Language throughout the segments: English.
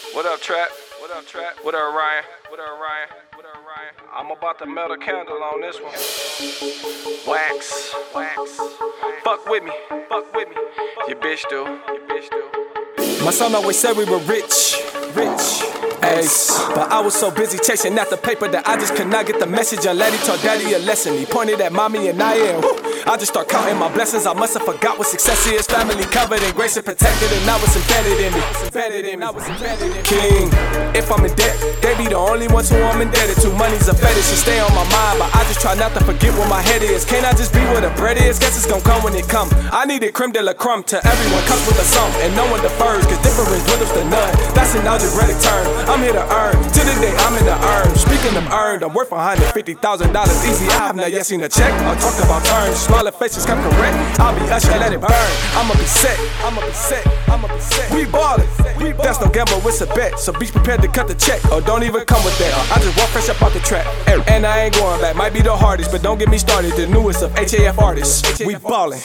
What up, Trap? What up, Trap? What up, Ryan? What up, Ryan? What up, Ryan? I'm about to melt a candle on this one. Wax. Fuck with me. Your bitch do. My son always said we were rich. Ace. But I was so busy chasing after paper that I just could not get the message. Unless he taught daddy a lesson. He pointed at mommy and I am. I just start counting my blessings. I must have forgot what success is. Family covered in grace and protected, and now it's embedded in me. King, if I'm in debt, they be the only ones who I'm indebted to. Money's a fetish, it stay on my mind, but I just try not to forget where my head is. Can't I just be where the bread is? Guess it's gonna come when it come. I needed creme de la crumb to everyone comes with a sum, and no one defers, cause difference dwindles to none. That's an algebraic term. I'm here to earn. To the day I'm in the earn. Speaking of earned, I'm worth $150,000 easy. I have not yet seen a check. I'm talking about terms. Smaller faces come correct. I'll be usher, let it burn. I'ma be set. We ballin'. That's no gamble, it's a bet. So be prepared to cut the check, or don't even come with that. I just walk fresh up out the trap, and I ain't going back. Might be the hardest, but don't get me started. The newest of HAF artists. We ballin'.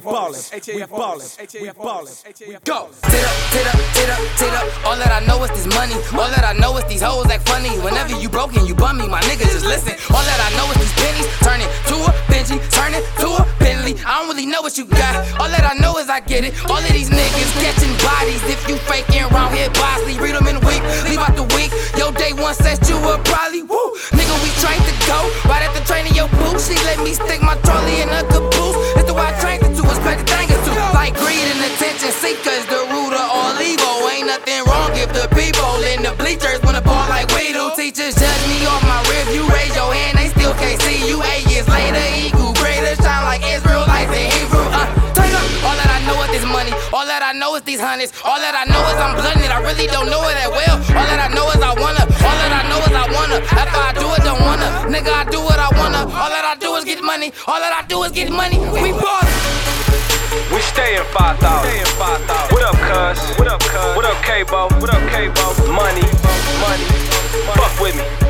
Go. Tit up. All that I know is this money. All that I know is these hoes act funny. Whenever you broken, you bum me. My niggas just listen. All that I know is these pennies. Turn it to a Benji. Turn it to a Bentley. I don't really know what you got. All that I know is I get it. All of these niggas catching bodies. If you faking around here, bossly. Read them in a week. Leave out the week. Yo, day one set you up probably. Woo. Nigga, we trained to go. Right at the train in your booth. She let me stick my trolley in a caboose. It's the way I trained her to. Expect the thing to. Like greed and attention seekers. The root of all evil. Ain't nothing wrong if the people in the bleachers wanna ball like we do. Teachers judge me off my review. Raise your hand, they still can't see you. 8 years later, equal greater. Shine like Israelites in Hebrew. Take up. All that I know is this money. All that I know is these hundreds. All that I know is I'm blunted. I really don't know it that well. All that I know is I wanna. All that I know is I wanna. After I do it, don't wanna. Nigga, I do what I wanna. All that I do is get money. All that I do is get money. We ballin'. We stay in 5,000. What up, cuz? What up, K-Bo? Money. Fuck with me.